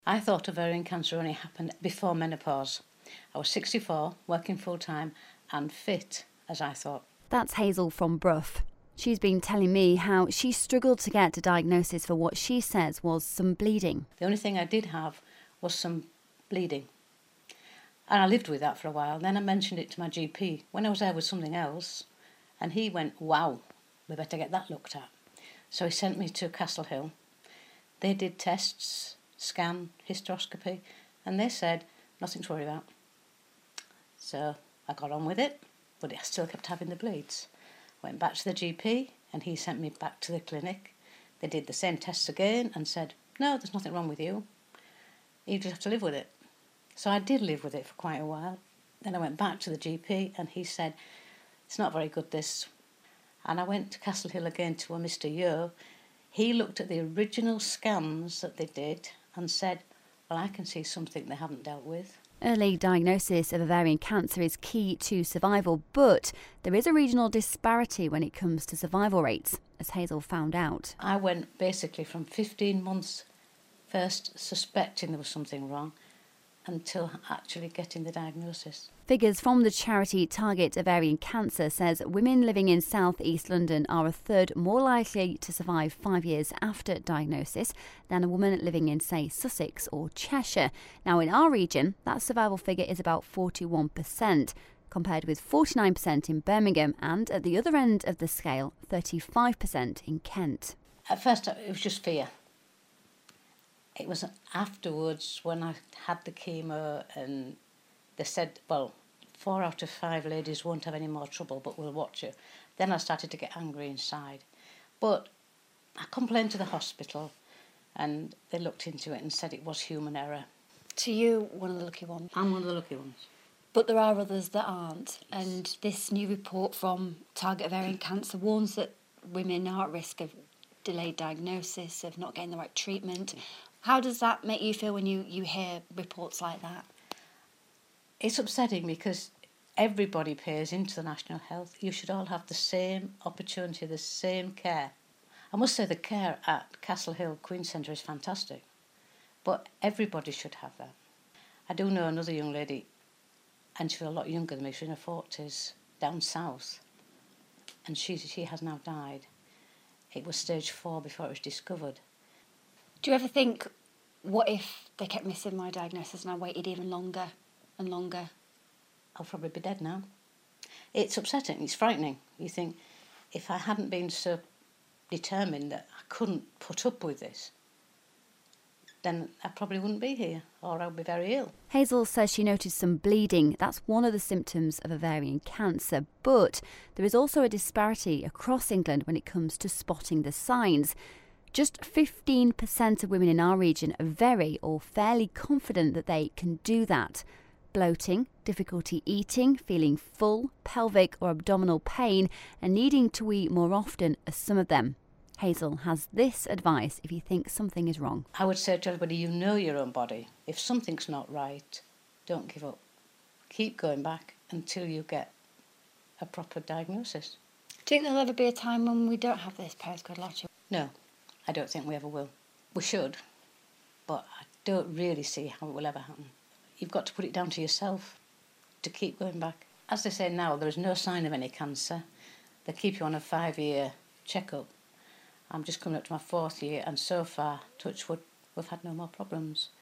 I thought ovarian cancer only happened before menopause. I was 64, working full-time and fit, as I thought. That's Hazel from Brough. She's been telling me how she struggled to get a diagnosis for what she says was some bleeding. The only thing I did have was some bleeding. And I lived with that for a while. Then I mentioned it to my GP when I was there with something else. And he went, wow, we better get that looked at. So he sent me to Castle Hill. They did tests, scan, hysteroscopy, and they said, nothing to worry about. So I got on with it, but I still kept having the bleeds. Went back to the GP and he sent me back to the clinic. They did the same tests again and said, no, there's nothing wrong with you. You just have to live with it. So I did live with it for quite a while. Then I went back to the GP and he said, it's not very good, this. And I went to Castle Hill again to a Mr. Yo. He looked at the original scans that they did and said, well, I can see something they haven't dealt with. Early diagnosis of ovarian cancer is key to survival, but there is a regional disparity when it comes to survival rates, as Hazel found out. I went basically from 15 months first suspecting there was something wrong until actually getting the diagnosis. Figures from the charity Target Ovarian Cancer says women living in South East London are a third more likely to survive 5 years after diagnosis than a woman living in, say, Sussex or Cheshire. Now, in our region, that survival figure is about 41%, compared with 49% in Birmingham and, at the other end of the scale, 35% in Kent. At first, it was just fear. It was afterwards when I had the chemo and they said, well, 4 out of 5 ladies won't have any more trouble, but we'll watch you. Then I started to get angry inside. But I complained to the hospital and they looked into it and said it was human error. So you one of the lucky ones? I'm one of the lucky ones. But there are others that aren't. And this new report from Target Ovarian Cancer warns that women are at risk of delayed diagnosis, of not getting the right treatment. How does that make you feel when you hear reports like that? It's upsetting because everybody pays into the National Health. You should all have the same opportunity, the same care. I must say the care at Castle Hill Queen's Centre is fantastic, but everybody should have that. I do know another young lady, and she's a lot younger than me, she's in her 40s, down south, and she has now died. It was stage 4 before it was discovered. Do you ever think, what if they kept missing my diagnosis and I waited even longer and longer? I'll probably be dead now. It's upsetting, it's frightening. You think, if I hadn't been so determined that I couldn't put up with this, then I probably wouldn't be here, or I'd be very ill. Hazel says she noticed some bleeding. That's one of the symptoms of ovarian cancer. But there is also a disparity across England when it comes to spotting the signs. Just 15% of women in our region are very or fairly confident that they can do that. Bloating, difficulty eating, feeling full, pelvic or abdominal pain, and needing to eat more often are some of them. Hazel has this advice if you think something is wrong. I would say to everybody, you know your own body. If something's not right, don't give up. Keep going back until you get a proper diagnosis. Do you think there'll ever be a time when we don't have this postcode lottery? No, I don't think we ever will. We should, but I don't really see how it will ever happen. You've got to put it down to yourself to keep going back. As they say now, there is no sign of any cancer. They keep you on a 5-year checkup. I'm just coming up to my 4th year, and so far, touch wood, we've had no more problems.